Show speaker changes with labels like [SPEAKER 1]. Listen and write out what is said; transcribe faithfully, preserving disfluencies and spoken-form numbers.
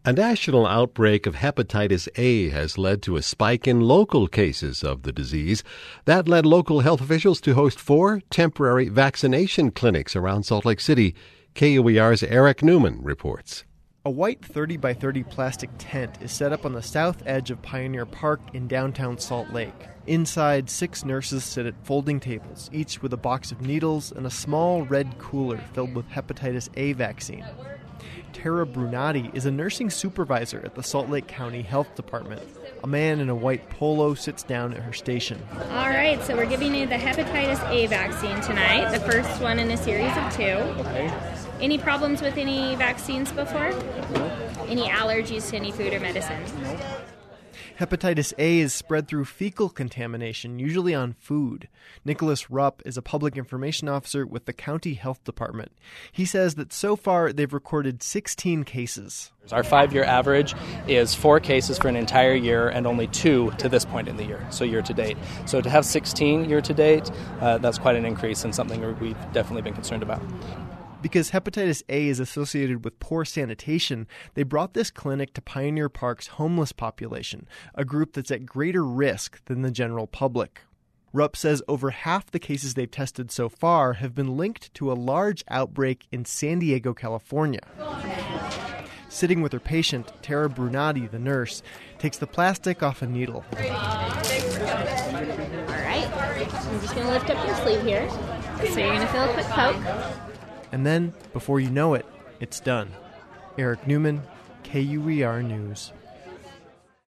[SPEAKER 1] A national outbreak of hepatitis A has led to a spike in local cases of the disease. That led local health officials to host four temporary vaccination clinics around Salt Lake City. K U E R's Eric Newman reports.
[SPEAKER 2] A white thirty by thirty plastic tent is set up on the south edge of Pioneer Park in downtown Salt Lake. Inside, six nurses sit at folding tables, each with a box of needles and a small red cooler filled with hepatitis A vaccine. Tara Brunati is a nursing supervisor at the Salt Lake County Health Department. A man in a white polo sits down at her station.
[SPEAKER 3] All right, so we're giving you the hepatitis A vaccine tonight, the first one in a series of two.
[SPEAKER 2] Okay.
[SPEAKER 3] Any problems with any vaccines before?
[SPEAKER 2] No.
[SPEAKER 3] Any allergies to any food or medicine?
[SPEAKER 2] No. Hepatitis A is spread through fecal contamination, usually on food. Nicholas Rupp is a public information officer with the county health department. He says that so far they've recorded sixteen cases.
[SPEAKER 4] Our five-year average is four cases for an entire year and only two to this point in the year, so year to date. So to have sixteen year to date, uh, that's quite an increase and something we've definitely been concerned about.
[SPEAKER 2] Because hepatitis A is associated with poor sanitation, they brought this clinic to Pioneer Park's homeless population, a group that's at greater risk than the general public. Rupp says over half the cases they've tested so far have been linked to a large outbreak in San Diego, California. Sitting with her patient, Tara Brunati, the nurse, takes the plastic off a needle.
[SPEAKER 3] All right, I'm just going to lift up your sleeve here. So you're going to feel a quick poke.
[SPEAKER 2] And then, before you know it, it's done. Eric Newman, K U E R News.